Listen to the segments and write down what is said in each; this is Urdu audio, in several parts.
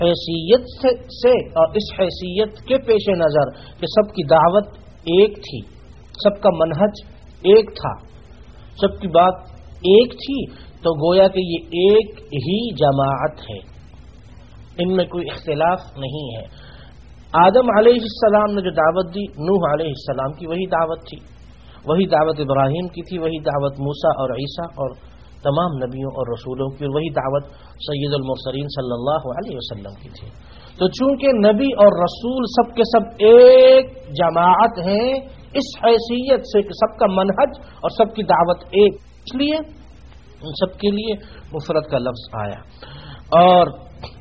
حیثیت سے اور اس حیثیت کے پیش نظر کہ سب کی دعوت ایک تھی، سب کا منہج ایک تھا، سب کی بات ایک تھی، تو گویا کہ یہ ایک ہی جماعت ہے، ان میں کوئی اختلاف نہیں ہے۔ آدم علیہ السلام نے جو دعوت دی نوح علیہ السلام کی وہی دعوت تھی، وہی دعوت ابراہیم کی تھی، وہی دعوت موسیٰ اور عیسیٰ اور تمام نبیوں اور رسولوں کی، اور وہی دعوت سید المرسلین صلی اللہ علیہ وسلم کی تھی۔ تو چونکہ نبی اور رسول سب کے سب ایک جماعت ہیں، اس حیثیت سے کہ سب کا منہج اور سب کی دعوت ایک، اس لیے ان سب کے لیے مفرد کا لفظ آیا۔ اور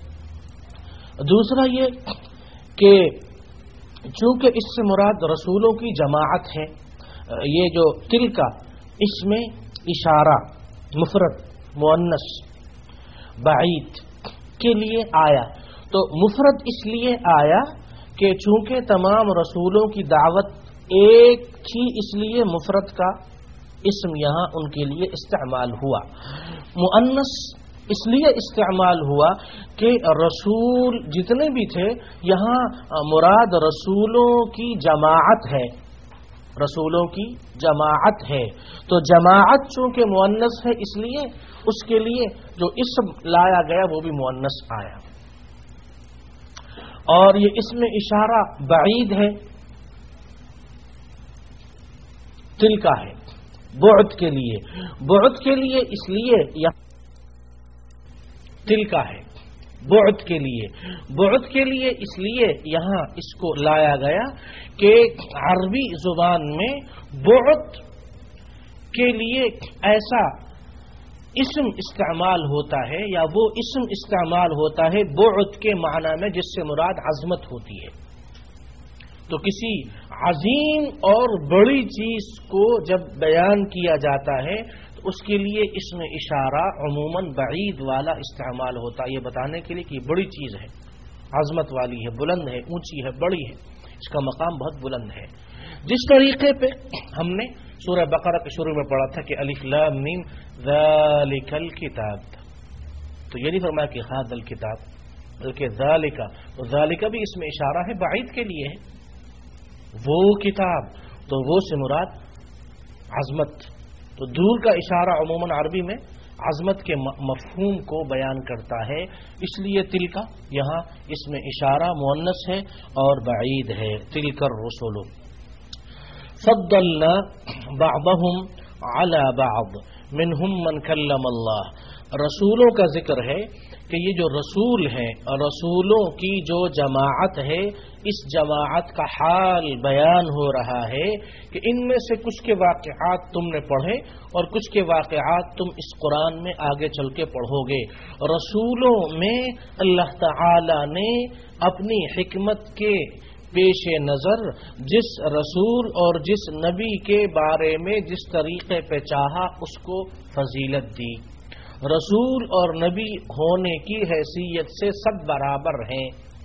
دوسرا یہ کہ چونکہ اس سے مراد رسولوں کی جماعت ہے، یہ جو تلکا اس میں اشارہ مفرد مؤنث بعید کے لیے آیا، تو مفرد اس لیے آیا کہ چونکہ تمام رسولوں کی دعوت ایک تھی، اس لیے مفرد کا اسم یہاں ان کے لیے استعمال ہوا۔ مؤنث اس لیے استعمال ہوا کہ رسول جتنے بھی تھے یہاں مراد رسولوں کی جماعت ہے، رسولوں کی جماعت ہے، تو جماعت چونکہ مؤنث ہے اس لیے اس کے لیے جو اسم لایا گیا وہ بھی مؤنث آیا۔ اور یہ اسم اشارہ بعید ہے، تلکا ہے، بعد کے لیے، بعد کے لیے اس لیے یہ تلکا ہے، بعد کے لیے، بعد کے لیے اس لیے یہاں اس کو لایا گیا کہ عربی زبان میں بعد کے لیے ایسا اسم استعمال ہوتا ہے یا وہ اسم استعمال ہوتا ہے بعد کے معنی میں جس سے مراد عظمت ہوتی ہے۔ تو کسی عظیم اور بڑی چیز کو جب بیان کیا جاتا ہے تو اس کے لیے اسم اشارہ عموماً بعید والا استعمال ہوتا ہے، یہ بتانے کے لیے کہ یہ بڑی چیز ہے، عظمت والی ہے، بلند ہے، اونچی ہے، بڑی ہے، اس کا مقام بہت بلند ہے۔ جس طریقے پہ ہم نے سورہ بقرہ کے شروع میں پڑھا تھا کہ الف لام میم ذالک الکتاب، تو یہ نہیں فرمایا کہ ھذا الکتاب بلکہ ذالک، تو ذالک بھی اس میں اشارہ ہے بعید کے لیے ہے، وہ کتاب، تو وہ سے مراد عظمت، تو دور کا اشارہ عموماً عربی میں عظمت کے مفہوم کو بیان کرتا ہے، اس لیے تلکا یہاں اس میں اشارہ مؤنث ہے اور بعید ہے۔ تلک الرسل فضلنا بعضهم على بعض منهم من كلم اللہ، رسولوں کا ذکر ہے کہ یہ جو رسول ہیں، رسولوں کی جو جماعت ہے، اس جماعت کا حال بیان ہو رہا ہے کہ ان میں سے کچھ کے واقعات تم نے پڑھے اور کچھ کے واقعات تم اس قرآن میں آگے چل کے پڑھو گے۔ رسولوں میں اللہ تعالی نے اپنی حکمت کے پیش نظر جس رسول اور جس نبی کے بارے میں جس طریقے پہ چاہا اس کو فضیلت دی۔ رسول اور نبی ہونے کی حیثیت سے سب برابر ہیں،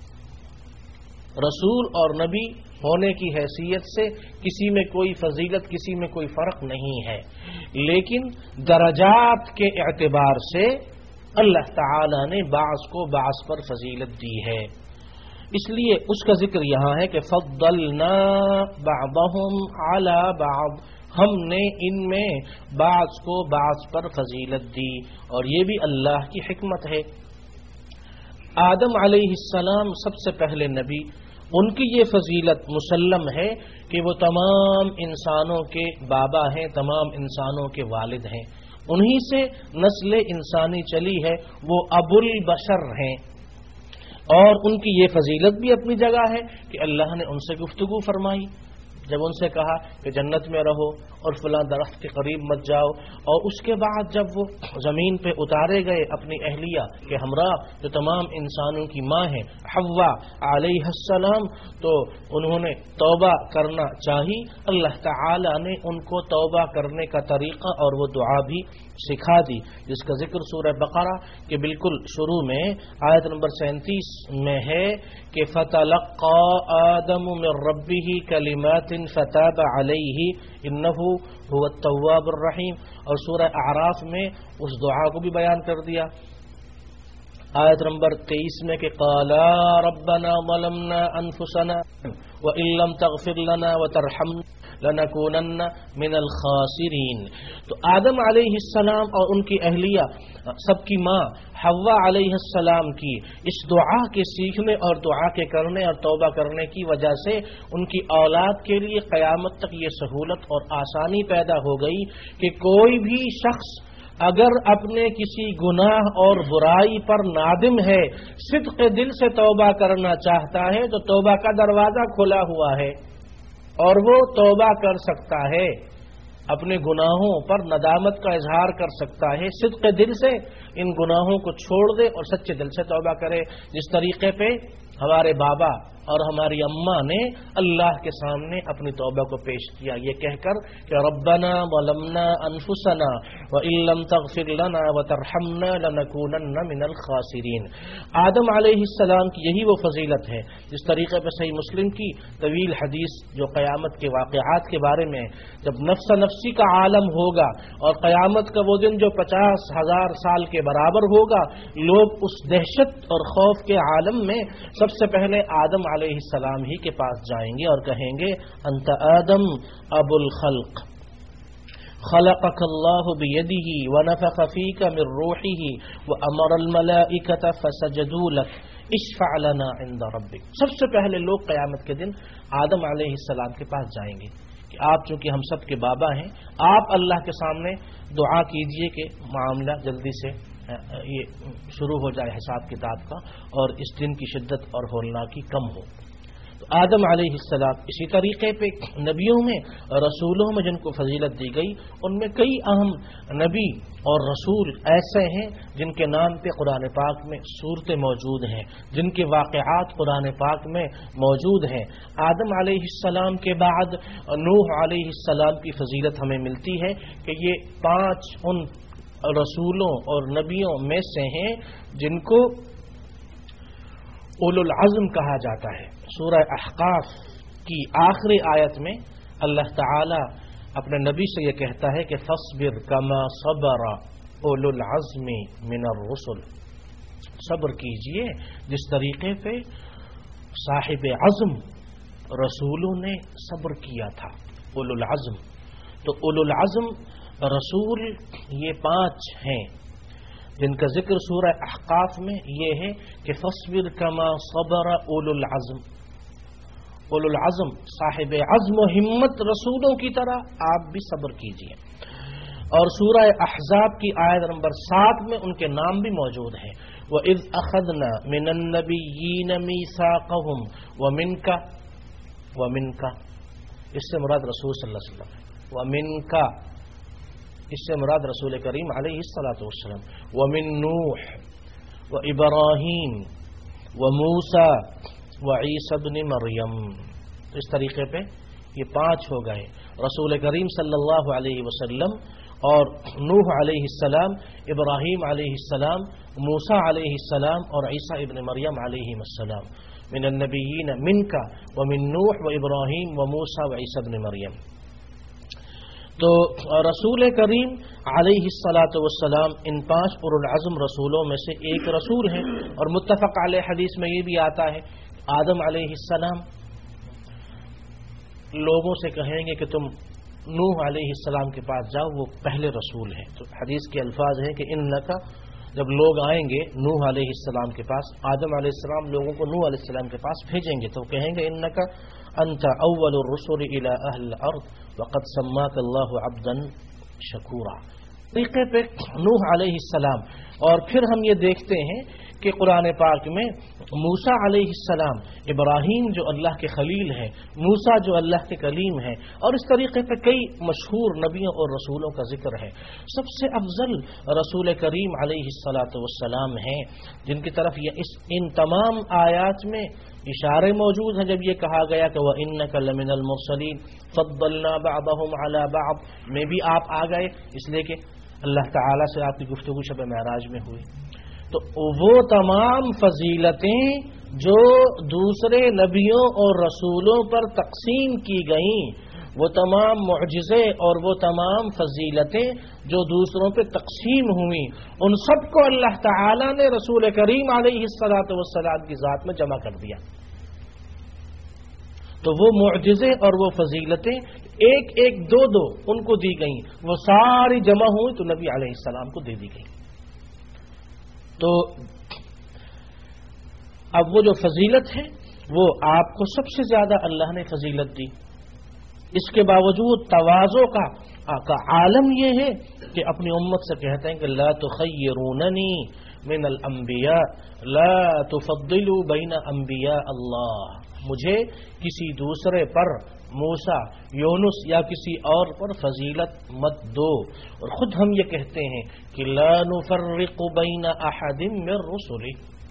رسول اور نبی ہونے کی حیثیت سے کسی میں کوئی فضیلت، کسی میں کوئی فرق نہیں ہے، لیکن درجات کے اعتبار سے اللہ تعالی نے بعض کو بعض پر فضیلت دی ہے، اس لیے اس کا ذکر یہاں ہے کہ فضلنا بعضهم علی بعض، ہم نے ان میں بعض کو بعض پر فضیلت دی، اور یہ بھی اللہ کی حکمت ہے۔ آدم علیہ السلام سب سے پہلے نبی، ان کی یہ فضیلت مسلم ہے کہ وہ تمام انسانوں کے بابا ہیں، تمام انسانوں کے والد ہیں، انہی سے نسل انسانی چلی ہے، وہ ابو البشر ہیں، اور ان کی یہ فضیلت بھی اپنی جگہ ہے کہ اللہ نے ان سے گفتگو فرمائی، جب ان سے کہا کہ جنت میں رہو اور فلاں درخت کے قریب مت جاؤ، اور اس کے بعد جب وہ زمین پہ اتارے گئے اپنی اہلیہ کے ہمراہ جو تمام انسانوں کی ماں ہیں حوا علیہ السلام، تو انہوں نے توبہ کرنا چاہی، اللہ تعالی نے ان کو توبہ کرنے کا طریقہ اور وہ دعا بھی سکھا دی، جس کا ذکر سورہ بقرہ کے بالکل شروع میں آیت نمبر 37 میں ہے کہ فَتَلَقَّى آدَمُ مِن رَبِّهِ كَلِمَاتٍ فَتَابَ عَلَيْهِ إِنَّهُ هُوَ التَّوَّابُ الرَّحِيمُ، اور سورہ اعراف میں اس دعا کو بھی بیان کر دیا، آیت نمبر 23 میں کہ قالا ربنا ظلمنا انفسنا وان لم تغفر لنا وترحمنا لنکونن من الخاسرین. تو آدم علیہ السلام اور ان کی اہلیہ سب کی ماں حوا علیہ السلام کی اس دعا کے سیکھنے اور دعا کے کرنے اور توبہ کرنے کی وجہ سے ان کی اولاد کے لیے قیامت تک یہ سہولت اور آسانی پیدا ہو گئی کہ کوئی بھی شخص اگر اپنے کسی گناہ اور برائی پر نادم ہے، صدق دل سے توبہ کرنا چاہتا ہے تو توبہ کا دروازہ کھلا ہوا ہے اور وہ توبہ کر سکتا ہے، اپنے گناہوں پر ندامت کا اظہار کر سکتا ہے، صدق دل سے ان گناہوں کو چھوڑ دے اور سچے دل سے توبہ کرے، جس طریقے پہ ہمارے بابا اور ہماری اماں نے اللہ کے سامنے اپنی توبہ کو پیش کیا یہ کہہ کر کہ ربنا ظلمنا انفسنا وان لم تغفر لنا وترحمنا لنکونن من الخاسرین. آدم علیہ السلام کی یہی وہ فضیلت ہے جس طریقے پہ صحیح مسلم کی طویل حدیث جو قیامت کے واقعات کے بارے میں، جب نفس نفسی کا عالم ہوگا اور قیامت کا وہ دن جو 50,000 سال کے برابر ہوگا، لوگ اس دہشت اور خوف کے عالم میں سب سے پہلے آدم علیہ السلام ہی کے پاس جائیں گے اور کہیں گے انت آدم ابو الخلق خلقك الله بيده ونفخ فيك من روحه وامر الملائكة فسجدوا لك اشفع لنا عند ربك. سب سے پہلے لوگ قیامت کے دن آدم علیہ السلام کے پاس جائیں گے کہ آپ چونکہ ہم سب کے بابا ہیں، آپ اللہ کے سامنے دعا کیجئے کہ معاملہ جلدی سے یہ شروع ہو جائے حساب کتاب کا اور اس دن کی شدت اور ہولناکی کم ہو. تو آدم علیہ السلام اسی طریقے پہ نبیوں میں رسولوں میں جن کو فضیلت دی گئی، ان میں کئی اہم نبی اور رسول ایسے ہیں جن کے نام پہ قرآن پاک میں صورتیں موجود ہیں، جن کے واقعات قرآن پاک میں موجود ہیں. آدم علیہ السلام کے بعد نوح علیہ السلام کی فضیلت ہمیں ملتی ہے کہ یہ 5 ان رسولوں اور نبیوں میں سے ہیں جن کو اولو العزم کہا جاتا ہے. سورہ احقاف کی آخری آیت میں اللہ تعالی اپنے نبی سے یہ کہتا ہے کہ فاصبر کما صبر اولو العزم من الرسل، صبر کیجئے جس طریقے پہ صاحب عزم رسولوں نے صبر کیا تھا، اولو العزم. تو اولو العزم رسول یہ 5 ہیں جن کا ذکر سورہ احقاف میں یہ ہے کہ فاصبر کما صبر اولو العزم. اولو العزم صاحب عزم و ہمت رسولوں کی طرح آپ بھی صبر کیجئے. اور سورہ احزاب کی آیت نمبر 7 میں ان کے نام بھی موجود ہیں. وَإِذْ أَخَذْنَا مِنَ النَّبِيِّينَ مِيثَاقَهُمْ وَمِنْكَ اس سے مراد رسول صلی اللہ علیہ وسلم ہے، وَمِنْكَ اس سے مراد رسول کریم علیہ الصلاۃ والسلام، ومن نوح وابراہیم وموسیٰ وعیسی ابن مریم. تو اس طریقے پہ یہ 5 ہو گئے، رسول کریم صلی اللہ علیہ وسلم اور نوح علیہ السلام، ابراہیم علیہ السلام، موسیٰ علیہ السلام اور عیسی ابن مریم علیہ السلام. من النبیین منک ومن نوح وابراہیم وموسیٰ وعیسی ابن مریم. تو رسول کریم علیہ الصلاۃ والسلام ان 5 اولو العزم رسولوں میں سے ایک رسول ہیں. اور متفق علیہ حدیث میں یہ بھی آتا ہے آدم علیہ السلام لوگوں سے کہیں گے کہ تم نوح علیہ السلام کے پاس جاؤ، وہ پہلے رسول ہیں. تو حدیث کے الفاظ ہیں کہ انکا، جب لوگ آئیں گے نوح علیہ السلام کے پاس، آدم علیہ السلام لوگوں کو نوح علیہ السلام کے پاس بھیجیں گے تو کہیں گے انکا انت اول الرسل الى اہل الارض وقد سماک اللہ عبدا شکورا. طریقے پہ نوح علیہ السلام. اور پھر ہم یہ دیکھتے ہیں کہ قرآن پاک میں موسیٰ علیہ السلام، ابراہیم جو اللہ کے خلیل ہیں، موسیٰ جو اللہ کے کلیم ہیں، اور اس طریقے پہ کئی مشہور نبیوں اور رسولوں کا ذکر ہے. سب سے افضل رسول کریم علیہ الصلاۃ والسلام ہیں جن کی طرف ان تمام آیات میں اشارے موجود ہیں. جب یہ کہا گیا کہ وَإِنَّكَ لَمِنَ الْمُرْسَلِينَ فَضَّلْنَا بَعْضَهُمْ عَلَى بَعْضٍ میں بھی آپ آ گئے اس لیے کہ اللہ تعالیٰ سے آپ کی گفتگو شب معراج میں ہوئی. تو وہ تمام فضیلتیں جو دوسرے نبیوں اور رسولوں پر تقسیم کی گئیں وہ تمام معجزے اور وہ تمام فضیلتیں جو دوسروں پہ تقسیم ہوئی ان سب کو اللہ تعالی نے رسول کریم علیہ الصلوۃ والسلام کی ذات میں جمع کر دیا. تو وہ معجزے اور وہ فضیلتیں ایک ایک دو دو ان کو دی گئیں، وہ ساری جمع ہوئی تو نبی علیہ السلام کو دے دی گئی. تو اب وہ جو فضیلت ہے وہ آپ کو سب سے زیادہ اللہ نے فضیلت دی. اس کے باوجود تواضع کا عالم یہ ہے کہ اپنی امت سے کہتے ہیں کہ لا تخیروننی من الانبیاء لا تفضلوا بین انبیاء اللہ، مجھے کسی دوسرے پر موسیٰ، یونس یا کسی اور پر فضیلت مت دو. اور خود ہم یہ کہتے ہیں کہ لا نفرق بین احد من رسلہ،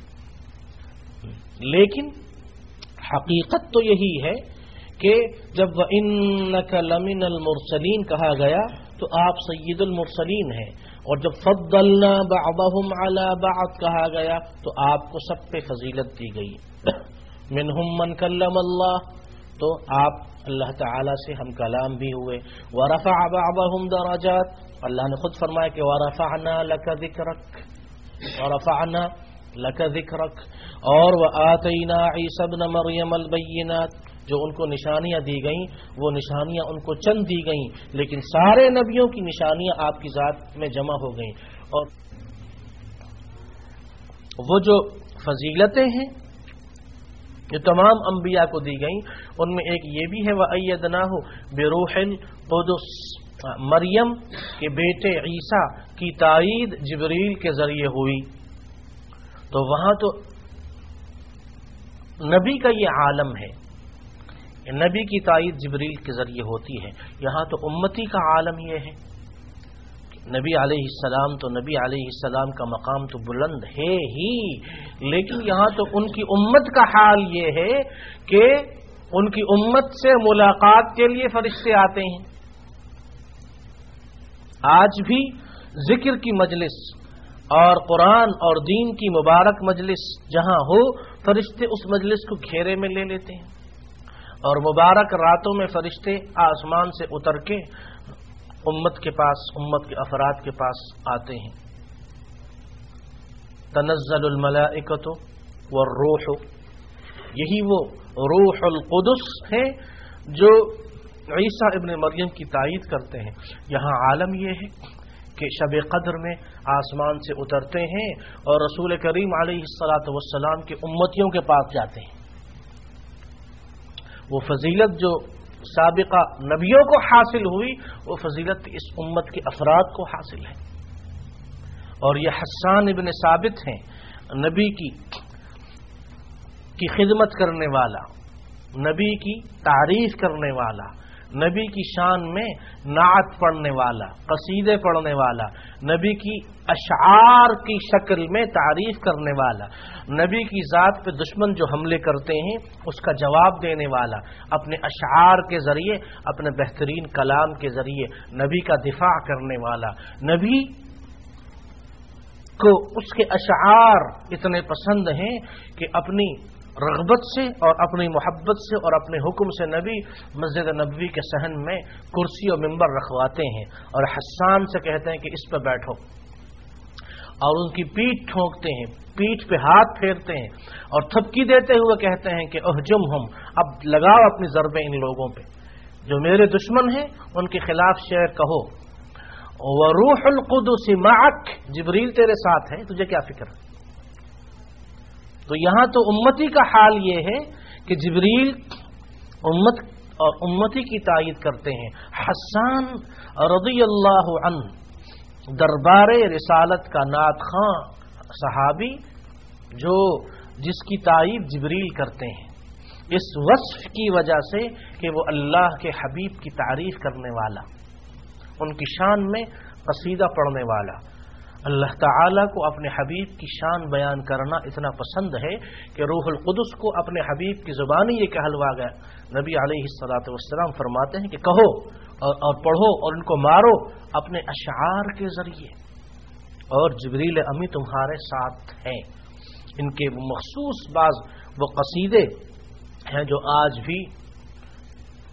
لیکن حقیقت تو یہی ہے کہ جب وَإِنَّكَ لَمِنَ الْمُرْسَلِينَ کہا گیا تو آپ سید المرسلین ہیں، اور جب فضلنا بعضهم على بعض کہا گیا تو آپ کو سب پہ فضیلت دی گئی. منہم من کلم اللہ، تو آپ اللہ تعالی سے ہم کلام بھی ہوئے. ورفع بعضهم درجات، اللہ نے خود فرمایا کہ ورفعنا لك ذکرک، ورفعنا لك ذکرک. اور وآتینا عیسی ابن مریم البینات، جو ان کو نشانیاں دی گئیں وہ نشانیاں ان کو چند دی گئیں، لیکن سارے نبیوں کی نشانیاں آپ کی ذات میں جمع ہو گئیں. اور وہ جو فضیلتیں ہیں جو تمام انبیاء کو دی گئیں ان میں ایک یہ بھی ہے وَأَيَّدْنَاهُ بِرُوحِ الْقُدُسِ، مریم کے بیٹے عیسیٰ کی تائید جبریل کے ذریعے ہوئی. تو وہاں تو نبی کا یہ عالم ہے، نبی کی تائید جبریل کے ذریعے ہوتی ہے. یہاں تو امتی کا عالم یہ ہے. نبی علیہ السلام تو نبی علیہ السلام کا مقام تو بلند ہے ہی، لیکن یہاں تو ان کی امت کا حال یہ ہے کہ ان کی امت سے ملاقات کے لیے فرشتے آتے ہیں. آج بھی ذکر کی مجلس اور قرآن اور دین کی مبارک مجلس جہاں ہو، فرشتے اس مجلس کو گھیرے میں لے لیتے ہیں، اور مبارک راتوں میں فرشتے آسمان سے اتر کے امت کے پاس، امت کے افراد کے پاس آتے ہیں. تنزل الملائکۃ والروح، یہی وہ روح القدس ہے جو عیسیٰ ابن مریم کی تائید کرتے ہیں. یہاں عالم یہ ہے کہ شب قدر میں آسمان سے اترتے ہیں اور رسول کریم علیہ الصلاۃ والسلام کے امتیوں کے پاس جاتے ہیں. وہ فضیلت جو سابقہ نبیوں کو حاصل ہوئی وہ فضیلت اس امت کے افراد کو حاصل ہے. اور یہ حسان ابن ثابت ہیں، نبی کی خدمت کرنے والا، نبی کی تعریف کرنے والا، نبی کی شان میں نعت پڑھنے والا، قصیدے پڑھنے والا، نبی کی اشعار کی شکل میں تعریف کرنے والا، نبی کی ذات پہ دشمن جو حملے کرتے ہیں اس کا جواب دینے والا، اپنے اشعار کے ذریعے، اپنے بہترین کلام کے ذریعے نبی کا دفاع کرنے والا. نبی کو اس کے اشعار اتنے پسند ہیں کہ اپنی رغبت سے اور اپنی محبت سے اور اپنے حکم سے نبی مسجد نبوی کے صحن میں کرسی و منبر رکھواتے ہیں اور حسان سے کہتے ہیں کہ اس پہ بیٹھو، اور ان کی پیٹھ ٹھونکتے ہیں، پیٹھ پہ ہاتھ پھیرتے ہیں اور تھپکی دیتے ہوئے کہتے ہیں کہ اہجمہم، اب لگاؤ اپنی ضربیں ان لوگوں پہ جو میرے دشمن ہیں، ان کے خلاف شعر کہو. وروح القدس معک، جبریل تیرے ساتھ ہے، تجھے کیا فکر ہے. تو یہاں تو امتی کا حال یہ ہے کہ جبریل امت اور امتی کی تائید کرتے ہیں. حسان رضی اللہ عنہ دربار رسالت کا نعت خواں صحابی جو جس کی تائید جبریل کرتے ہیں اس وصف کی وجہ سے کہ وہ اللہ کے حبیب کی تعریف کرنے والا، ان کی شان میں قصیدہ پڑھنے والا. اللہ تعالیٰ کو اپنے حبیب کی شان بیان کرنا اتنا پسند ہے کہ روح القدس کو اپنے حبیب کی زبانی یہ کہلوا گیا. نبی علیہ الصلوۃ والسلام فرماتے ہیں کہ کہو اور پڑھو اور ان کو مارو اپنے اشعار کے ذریعے، اور جبریل امی تمہارے ساتھ ہیں. ان کے مخصوص بعض وہ قصیدے ہیں جو آج بھی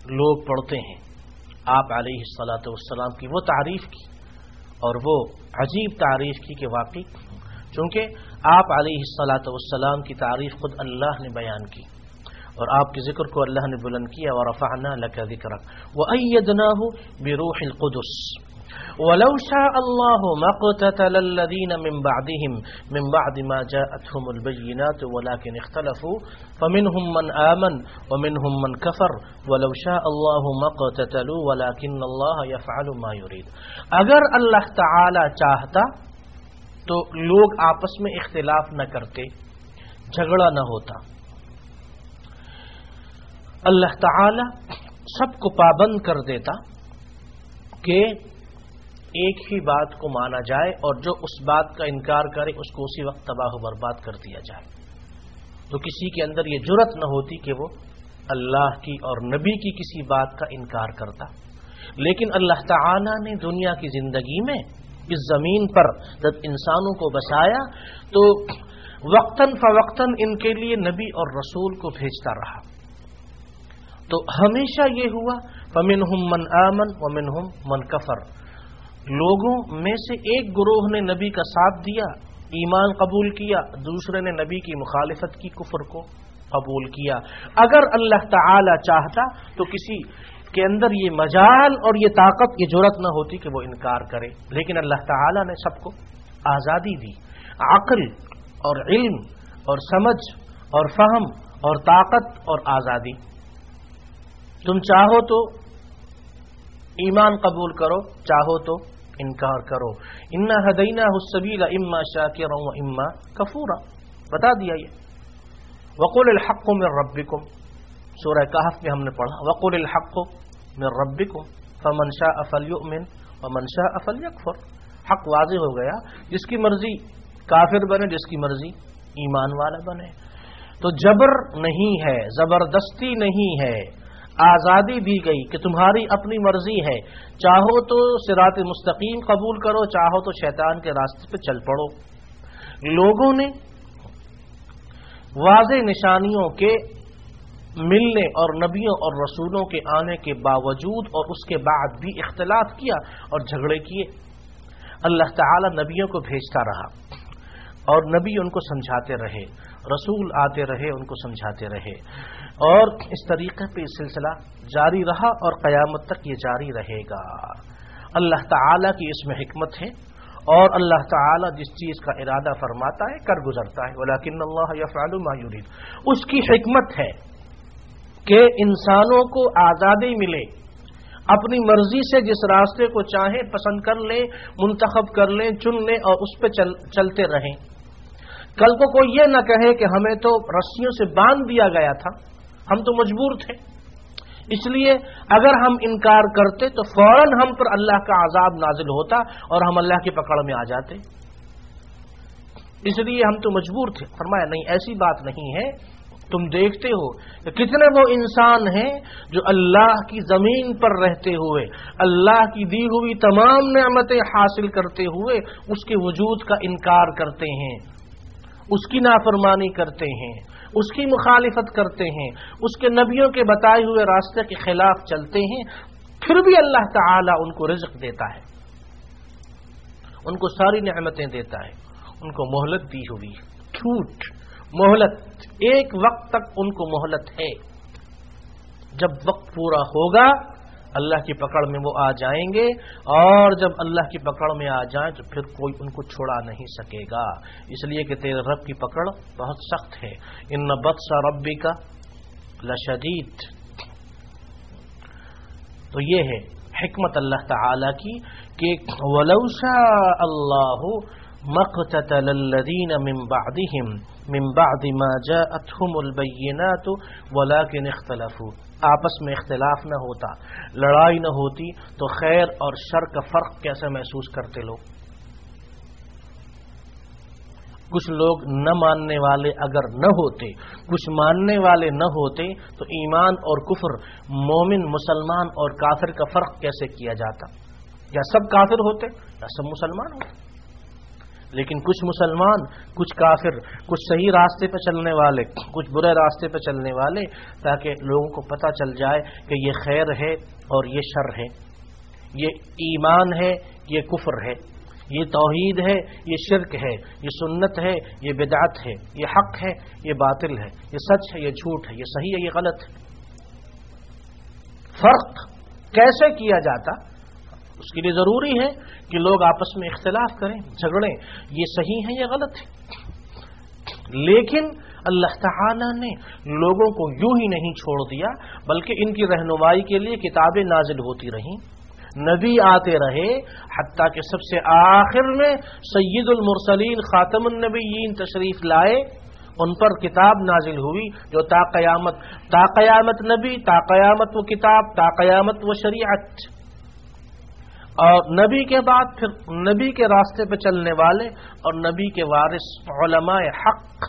لوگ پڑھتے ہیں آپ علیہ الصلاۃ والسلام کی وہ تعریف کی اور وہ عجیب تعریف کی کہ واقعی چونکہ آپ علیہ الصلاۃ والسلام کی تعریف خود اللہ نے بیان کی اور آپ کے ذکر کو اللہ نے بلند کیا وَرَفَعْنَا لَكَ ذِكْرَكَ وَأَيَّدْنَاهُ بِرُوحِ الْقُدُسِ وَلَوْ شَاءَ اللَّهُ مَا اقْتَتَلَ الَّذِينَ مِن بَعْدِهِمْ مِن بَعْدِ مَا جَاءَتْهُمُ الْبَيِّنَاتُ وَلَكِنِ اخْتَلَفُوا فَمِنْهُم مَّنْ آمَنَ وَمِنْهُم مَّنْ كَفَرَ وَلَوْ شَاءَ اللَّهُ مَا اقْتَتَلُوا وَلَكِنَّ اللَّهَ يَفْعَلُ مَا يُرِيدُ اگر اللہ تعالی چاہتا تو لوگ آپس میں اختلاف نہ کرتے، جھگڑا نہ ہوتا۔ اللہ تعالی سب کو پابند کر دیتا کہ ایک ہی بات کو مانا جائے اور جو اس بات کا انکار کرے اس کو اسی وقت تباہ و برباد کر دیا جائے، تو کسی کے اندر یہ جرأت نہ ہوتی کہ وہ اللہ کی اور نبی کی کسی بات کا انکار کرتا۔ لیکن اللہ تعالی نے دنیا کی زندگی میں اس زمین پر جب انسانوں کو بسایا تو وقتاً فوقتاً ان کے لیے نبی اور رسول کو بھیجتا رہا، تو ہمیشہ یہ ہوا فَمِنْهُمْ مَنْ آمَنَ وَمِنْهُمْ مَنْ كَفَرَ، لوگوں میں سے ایک گروہ نے نبی کا ساتھ دیا، ایمان قبول کیا، دوسرے نے نبی کی مخالفت کی، کفر کو قبول کیا۔ اگر اللہ تعالی چاہتا تو کسی کے اندر یہ مجال اور یہ طاقت، یہ جرأت نہ ہوتی کہ وہ انکار کرے، لیکن اللہ تعالی نے سب کو آزادی دی، عقل اور علم اور سمجھ اور فہم اور طاقت اور آزادی۔ تم چاہو تو ایمان قبول کرو، چاہو تو انکار کرو۔ انا ہدیناہ السبیل اما شاکرا و اما کفورا، بتا دیا یہ۔ وقل الحق من ربکم، سورہ کہف میں ہم نے پڑھا وقل الحق من ربکم فمن شاء فلیؤمن ومن شاء فلیکفر، حق واضح ہو گیا، جس کی مرضی کافر بنے، جس کی مرضی ایمان والا بنے۔ تو جبر نہیں ہے، زبردستی نہیں ہے، آزادی دی گئی کہ تمہاری اپنی مرضی ہے، چاہو تو صراط مستقیم قبول کرو، چاہو تو شیطان کے راستے پہ چل پڑو۔ لوگوں نے واضح نشانیوں کے ملنے اور نبیوں اور رسولوں کے آنے کے باوجود اور اس کے بعد بھی اختلاف کیا اور جھگڑے کیے۔ اللہ تعالی نبیوں کو بھیجتا رہا اور نبی ان کو سمجھاتے رہے، رسول آتے رہے ان کو سمجھاتے رہے، اور اس طریقے پہ یہ سلسلہ جاری رہا اور قیامت تک یہ جاری رہے گا۔ اللہ تعالی کی اس میں حکمت ہے، اور اللہ تعالی جس چیز کا ارادہ فرماتا ہے کر گزرتا ہے، ولیکن اللہ یفعل ما یرید۔ اس کی حکمت ہے کہ انسانوں کو آزادی ملے، اپنی مرضی سے جس راستے کو چاہیں پسند کر لیں، منتخب کر لیں، چن لیں اور اس پہ چلتے رہیں۔ کل کو کوئی یہ نہ کہے کہ ہمیں تو رسیوں سے باندھ دیا گیا تھا، ہم تو مجبور تھے، اس لیے اگر ہم انکار کرتے تو فوراً ہم پر اللہ کا عذاب نازل ہوتا اور ہم اللہ کی پکڑ میں آ جاتے، اس لیے ہم تو مجبور تھے۔ فرمایا نہیں، ایسی بات نہیں ہے، تم دیکھتے ہو کہ کتنے وہ انسان ہیں جو اللہ کی زمین پر رہتے ہوئے، اللہ کی دی ہوئی تمام نعمتیں حاصل کرتے ہوئے اس کے وجود کا انکار کرتے ہیں، اس کی نافرمانی کرتے ہیں، اس کی مخالفت کرتے ہیں، اس کے نبیوں کے بتائے ہوئے راستے کے خلاف چلتے ہیں، پھر بھی اللہ تعالی ان کو رزق دیتا ہے، ان کو ساری نعمتیں دیتا ہے، ان کو مہلت دی ہوئی، چھوٹ، مہلت، ایک وقت تک ان کو مہلت ہے، جب وقت پورا ہوگا اللہ کی پکڑ میں وہ آ جائیں گے، اور جب اللہ کی پکڑ میں آ جائیں تو پھر کوئی ان کو چھڑا نہیں سکے گا، اس لیے کہ تیرے رب کی پکڑ بہت سخت ہے، ان بطش ربک لشدید۔ تو یہ ہے حکمت اللہ تعالی کی کہ وَلَوْ شَاءَ اللَّهُ مَقْتَتَلَ الَّذِينَ مِن بَعْدِهِمْ مِن بَعْدِ مَا جَاءَتْهُمُ الْبَيِّنَاتُ وَلَكِنِ اخْتَلَفُوا۔ آپس میں اختلاف نہ ہوتا، لڑائی نہ ہوتی تو خیر اور شر کا فرق کیسے محسوس کرتے لوگ؟ کچھ لوگ نہ ماننے والے اگر نہ ہوتے، کچھ ماننے والے نہ ہوتے تو ایمان اور کفر، مومن مسلمان اور کافر کا فرق کیسے کیا جاتا؟ یا سب کافر ہوتے یا سب مسلمان ہوتے؟ لیکن کچھ مسلمان، کچھ کافر، کچھ صحیح راستے پہ چلنے والے، کچھ برے راستے پہ چلنے والے، تاکہ لوگوں کو پتہ چل جائے کہ یہ خیر ہے اور یہ شر ہے، یہ ایمان ہے، یہ کفر ہے، یہ توحید ہے، یہ شرک ہے، یہ سنت ہے، یہ بدعت ہے، یہ حق ہے، یہ باطل ہے، یہ سچ ہے، یہ جھوٹ ہے، یہ صحیح ہے، یہ غلط ہے۔ فرق کیسے کیا جاتا؟ اس کے لیے ضروری ہے کہ لوگ آپس میں اختلاف کریں، جھگڑیں، یہ صحیح ہے، یہ غلط ہے۔ لیکن اللہ تعالی نے لوگوں کو یوں ہی نہیں چھوڑ دیا، بلکہ ان کی رہنمائی کے لیے کتابیں نازل ہوتی رہیں، نبی آتے رہے، حتیٰ کہ سب سے آخر میں سید المرسلین خاتم النبیین تشریف لائے، ان پر کتاب نازل ہوئی جو تا قیامت نبی، تا قیامت وہ کتاب، تا قیامت وہ شریعت، اور نبی کے بعد پھر نبی کے راستے پہ چلنے والے اور نبی کے وارث علماء حق،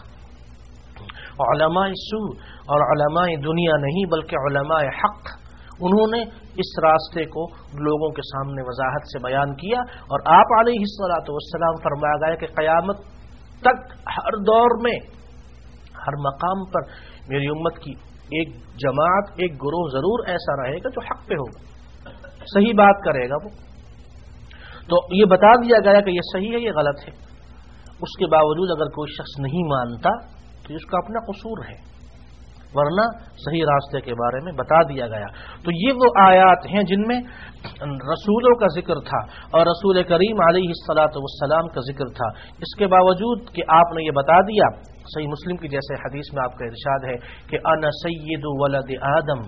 علماء سو اور علماء دنیا نہیں بلکہ علماء حق، انہوں نے اس راستے کو لوگوں کے سامنے وضاحت سے بیان کیا، اور آپ علیہ الصلوۃ والسلام فرمایا گیا کہ قیامت تک ہر دور میں، ہر مقام پر میری امت کی ایک جماعت، ایک گروہ ضرور ایسا رہے گا جو حق پہ ہوگا، صحیح بات کرے گا وہ۔ تو یہ بتا دیا گیا کہ یہ صحیح ہے، یہ غلط ہے۔ اس کے باوجود اگر کوئی شخص نہیں مانتا تو اس کا اپنا قصور ہے، ورنہ صحیح راستے کے بارے میں بتا دیا گیا۔ تو یہ وہ آیات ہیں جن میں رسولوں کا ذکر تھا اور رسول کریم علیہ الصلاۃ والسلام کا ذکر تھا۔ اس کے باوجود کہ آپ نے یہ بتا دیا، صحیح مسلم کی جیسے حدیث میں آپ کا ارشاد ہے کہ انا سید ولد آدم،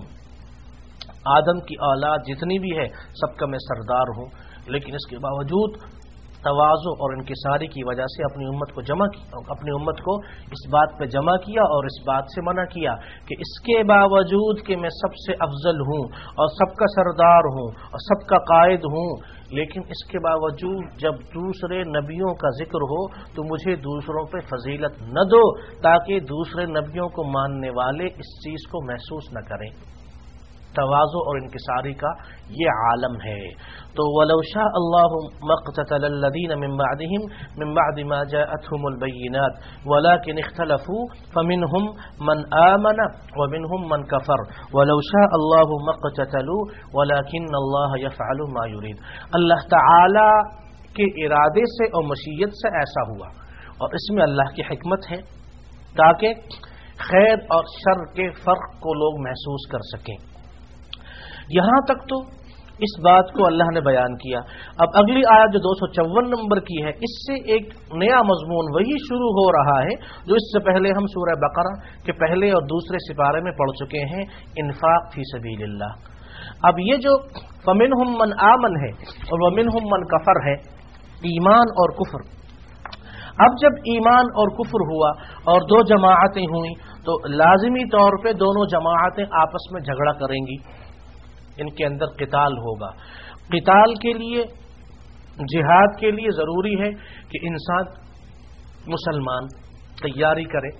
آدم کی اولاد جتنی بھی ہے سب کا میں سردار ہوں، لیکن اس کے باوجود تواضع اور انکساری کی وجہ سے اپنی امت کو جمع کیا، اپنی امت کو اس بات پہ جمع کیا اور اس بات سے منع کیا کہ اس کے باوجود کہ میں سب سے افضل ہوں اور سب کا سردار ہوں اور سب کا قائد ہوں، لیکن اس کے باوجود جب دوسرے نبیوں کا ذکر ہو تو مجھے دوسروں پہ فضیلت نہ دو، تاکہ دوسرے نبیوں کو ماننے والے اس چیز کو محسوس نہ کریں۔ تواضع اور انکساری کا یہ عالم ہے۔ تو وَلَوْ شَاءَ اللَّهُ مَا اقْتَتَلَ الَّذِينَ مِن بَعْدِهِمْ مِن بَعْدِ مَا جَاءَتْهُمُ الْبَيِّنَاتُ وَلَكِنِ اخْتَلَفُوا فَمِنْهُمْ مَنْ آمَنَ وَمِنْهُمْ مَنْ كَفَرَ وَلَوْ شَاءَ اللَّهُ مَا اقْتَتَلُوا وَلَكِنَّ اللَّهَ يَفْعَلُ مَا يُرِيدُ۔ اللہ تعالی کے ارادے سے اور مشیت سے ایسا ہوا، اور اس میں اللہ کی حکمت ہے تاکہ خیر اور شر کے فرق کو لوگ محسوس کر سکیں۔ یہاں تک تو اس بات کو اللہ نے بیان کیا۔ اب اگلی آیت جو 254 نمبر کی ہے، اس سے ایک نیا مضمون وہی شروع ہو رہا ہے جو اس سے پہلے ہم سورہ بقرہ کے پہلے اور دوسرے سپارے میں پڑھ چکے ہیں، انفاق فی سبیل اللہ۔ اب یہ جو فمنہم من آمن ہے اور ومنہم من کفر ہے، ایمان اور کفر۔ اب جب ایمان اور کفر ہوا اور دو جماعتیں ہوئیں تو لازمی طور پہ دونوں جماعتیں آپس میں جھگڑا کریں گی، ان کے اندر قتال ہوگا۔ قتال کے لیے، جہاد کے لیے ضروری ہے کہ انسان مسلمان تیاری کرے۔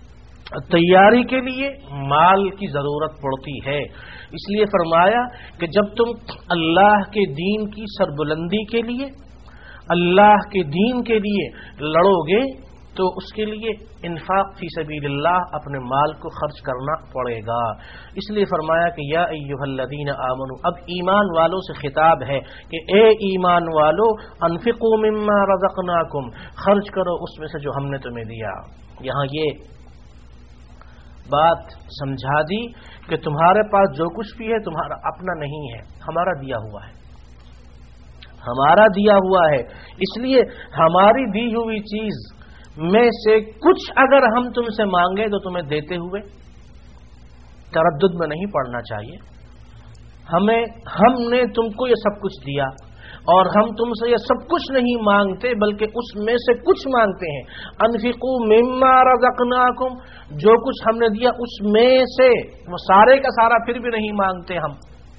تیاری کے لیے مال کی ضرورت پڑتی ہے، اس لیے فرمایا کہ جب تم اللہ کے دین کی سربلندی کے لیے، اللہ کے دین کے لیے لڑو گے تو اس کے لیے انفاق فی سبیل اللہ اپنے مال کو خرچ کرنا پڑے گا۔ اس لیے فرمایا کہ یا ایھا الذین آمنوا، اب ایمان والوں سے خطاب ہے کہ اے ایمان والو، انفقوا مما رزقناکم، خرچ کرو اس میں سے جو ہم نے تمہیں دیا۔ یہاں یہ بات سمجھا دی کہ تمہارے پاس جو کچھ بھی ہے تمہارا اپنا نہیں ہے، ہمارا دیا ہوا ہے، ہمارا دیا ہوا ہے۔ اس لیے ہماری دی ہوئی چیز میں سے کچھ اگر ہم تم سے مانگے تو تمہیں دیتے ہوئے تردد میں نہیں پڑنا چاہیے۔ ہم نے تم کو یہ سب کچھ دیا اور ہم تم سے یہ سب کچھ نہیں مانگتے بلکہ اس میں سے کچھ مانگتے ہیں۔ انفقوا مما رزقناکم، جو کچھ ہم نے دیا اس میں سے، وہ سارے کا سارا پھر بھی نہیں مانگتے ہم،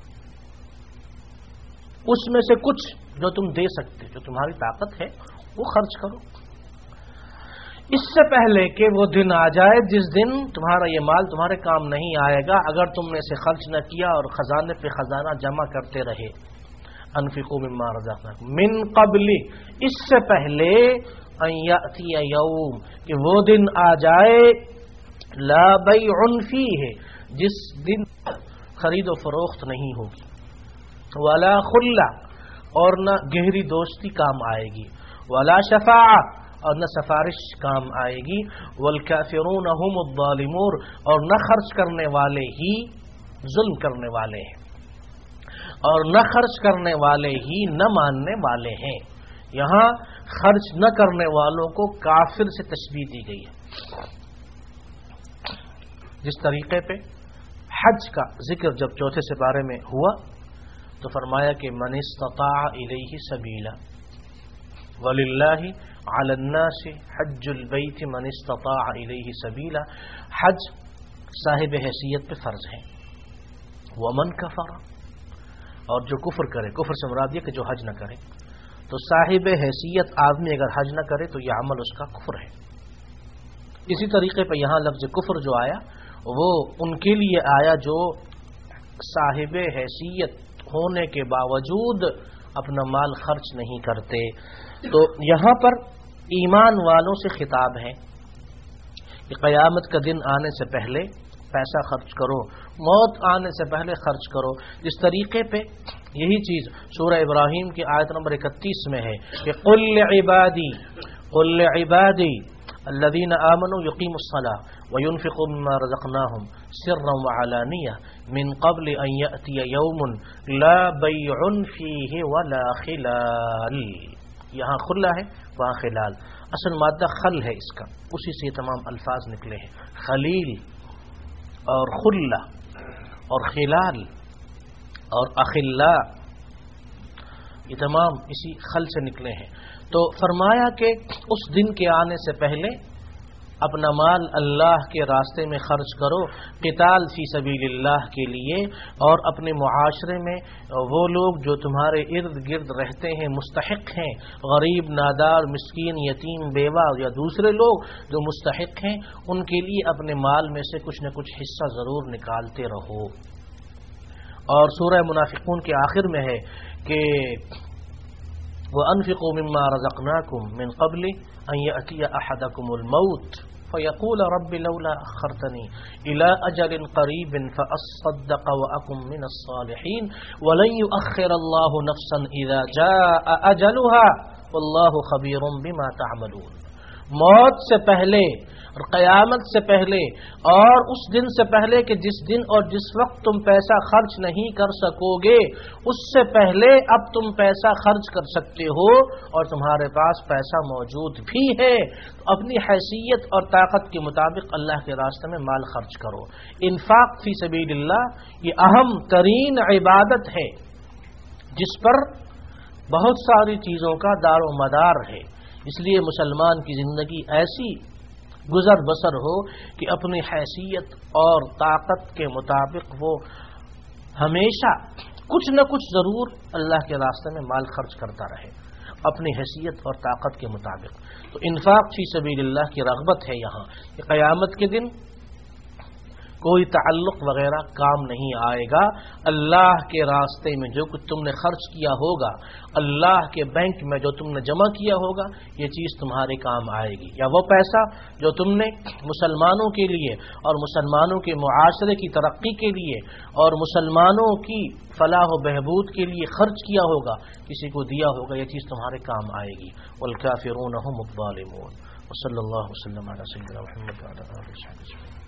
اس میں سے کچھ جو تم دے سکتے، جو تمہاری طاقت ہے وہ خرچ کرو، اس سے پہلے کہ وہ دن آ جائے جس دن تمہارا یہ مال تمہارے کام نہیں آئے گا اگر تم نے اسے خرچ نہ کیا اور خزانے پہ خزانہ جمع کرتے رہے۔ انفقوا مما رزقناکم من قبل، اس سے پہلے ان یأتی یوم کہ وہ دن آ جائے لا بیع فیہ جس دن خرید و فروخت نہیں ہوگی، ولا خلہ اور نہ گہری دوستی کام آئے گی، ولا شفاعہ اور نہ سفارش کام آئے گی، والکافرون هم الظالمون اور نہ خرچ کرنے والے ہی ظلم کرنے والے ہیں، اور نہ خرچ کرنے والے ہی نہ ماننے والے ہیں۔ یہاں خرچ نہ کرنے والوں کو کافر سے تشبیہ دی گئی ہے۔ جس طریقے پہ حج کا ذکر جب چوتھے سپارے میں ہوا تو فرمایا کہ من استطاع الیہ سبیلا وللہ علی الناس حج البیت من استطاع الیہ سبیلا، حج صاحب حیثیت پہ فرض ہے۔ ومن کفر اور جو کفر کرے، کفر سے مراد یہ کہ جو حج نہ کرے، تو صاحب حیثیت آدمی اگر حج نہ کرے تو یہ عمل اس کا کفر ہے۔ اسی طریقے پہ یہاں لفظ کفر جو آیا وہ ان کے لیے آیا جو صاحب حیثیت ہونے کے باوجود اپنا مال خرچ نہیں کرتے۔ تو یہاں پر ایمان والوں سے خطاب ہے کہ قیامت کا دن آنے سے پہلے پیسہ خرچ کرو، موت آنے سے پہلے خرچ کرو۔ اس طریقے پہ یہی چیز سورہ ابراہیم کی آیت نمبر 31 میں ہے کہ قل لعبادی الذین آمنوا یقیموا الصلاة وینفقوا مما رزقناہم سرا وعلانیہ من قبل ان یأتی یوم لا بیع فیہ ولا خلال۔ یہاں خلہ ہے، وہاں خلال، اصل مادہ خل ہے اس کا، اسی سے یہ تمام الفاظ نکلے ہیں۔ خلیل اور خلہ اور خلال اور اخلاء یہ تمام اسی خل سے نکلے ہیں۔ تو فرمایا کہ اس دن کے آنے سے پہلے اپنا مال اللہ کے راستے میں خرچ کرو، قتال فی سبیل اللہ کے لیے، اور اپنے معاشرے میں وہ لوگ جو تمہارے ارد گرد رہتے ہیں مستحق ہیں، غریب، نادار، مسکین، یتیم، بیوہ یا دوسرے لوگ جو مستحق ہیں، ان کے لیے اپنے مال میں سے کچھ نہ کچھ حصہ ضرور نکالتے رہو۔ اور سورہ منافقون کے آخر میں ہے کہ وَأَنفِقُوا مِمَّا رَزَقْنَاكُمْ مِنْ قَبْلِ أَنْ يَأْتِيَ أَحَدَكُمُ الْمَوْتُ فَيَقُولَ رَبِّ لَوْلَا أَخَّرْتَنِي إِلَىٰ أَجَلٍ قَرِيبٍ فَأَصَّدَّقَ وَأَكُن مِّنَ الصَّالِحِينَ وَلَن يُؤَخِّرَ اللَّهُ نَفْسًا إِذَا جَاءَ أَجَلُهَا وَاللَّهُ خَبِيرٌ بِمَا تَعْمَلُونَ۔ موت سے پہلے اور قیامت سے پہلے اور اس دن سے پہلے کہ جس دن اور جس وقت تم پیسہ خرچ نہیں کر سکو گے، اس سے پہلے اب تم پیسہ خرچ کر سکتے ہو اور تمہارے پاس پیسہ موجود بھی ہے، تو اپنی حیثیت اور طاقت کے مطابق اللہ کے راستے میں مال خرچ کرو۔ انفاق فی سبیل اللہ یہ اہم ترین عبادت ہے جس پر بہت ساری چیزوں کا دار و مدار ہے۔ اس لیے مسلمان کی زندگی ایسی گزر بسر ہو کہ اپنی حیثیت اور طاقت کے مطابق وہ ہمیشہ کچھ نہ کچھ ضرور اللہ کے راستے میں مال خرچ کرتا رہے اپنی حیثیت اور طاقت کے مطابق۔ تو انفاق فی سبیل اللہ کی رغبت ہے یہاں کہ قیامت کے دن کوئی تعلق وغیرہ کام نہیں آئے گا۔ اللہ کے راستے میں جو کچھ تم نے خرچ کیا ہوگا، اللہ کے بینک میں جو تم نے جمع کیا ہوگا، یہ چیز تمہارے کام آئے گی، یا وہ پیسہ جو تم نے مسلمانوں کے لیے اور مسلمانوں کے معاشرے کی ترقی کے لیے اور مسلمانوں کی فلاح و بہبود کے لیے خرچ کیا ہوگا، کسی کو دیا ہوگا، یہ چیز تمہارے کام آئے گی۔ والکافرون هم الظالمون۔ وصلی اللہ وسلم علی سیدنا محمد وعلی آلہ وصحبہ۔